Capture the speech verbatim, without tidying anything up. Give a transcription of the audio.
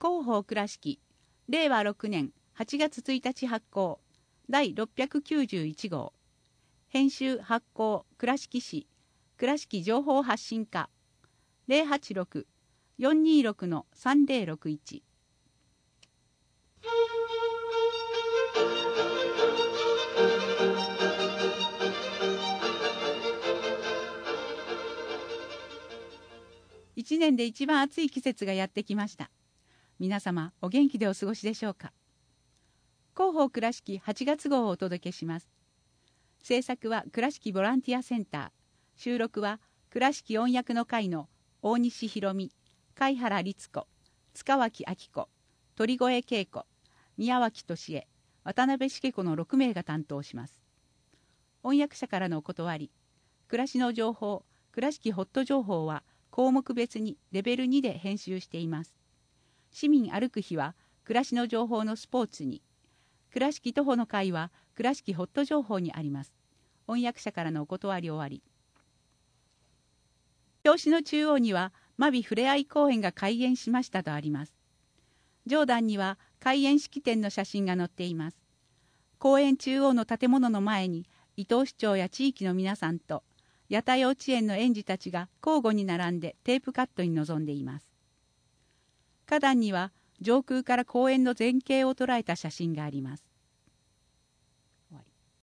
広報倉敷れいわろくねんはちがつついたち発行だいろっぴゃくきゅうじゅういち号編集発行倉敷市倉敷情報発信課 ゼロはちろく よんにーろく さんぜろろくいち。一年で一番暑い季節がやってきました。皆様お元気でお過ごしでしょうか。広報倉敷はちがつ号をお届けします。制作は倉敷ボランティアセンター、収録は倉敷音楽の会の大西博美、貝原律子、塚脇明子、鳥越恵子、宮脇俊恵、渡辺茂子のろくめいが担当します。翻訳者からのお断り、暮らしの情報、倉敷ホット情報は項目別にレベルにで編集しています。市民歩く日は暮らしの情報のスポーツに、倉敷徒歩の会は倉敷ホット情報にあります。翻訳者からのお断り終わり。表紙の中央には真備ふれあい公園が開園しましたとあります。上段には開園式典の写真が載っています。公園中央の建物の前に伊藤市長や地域の皆さんと八田幼稚園の園児たちが交互に並んでテープカットに臨んでいます。花壇には上空から公園の全景を捉えた写真があります。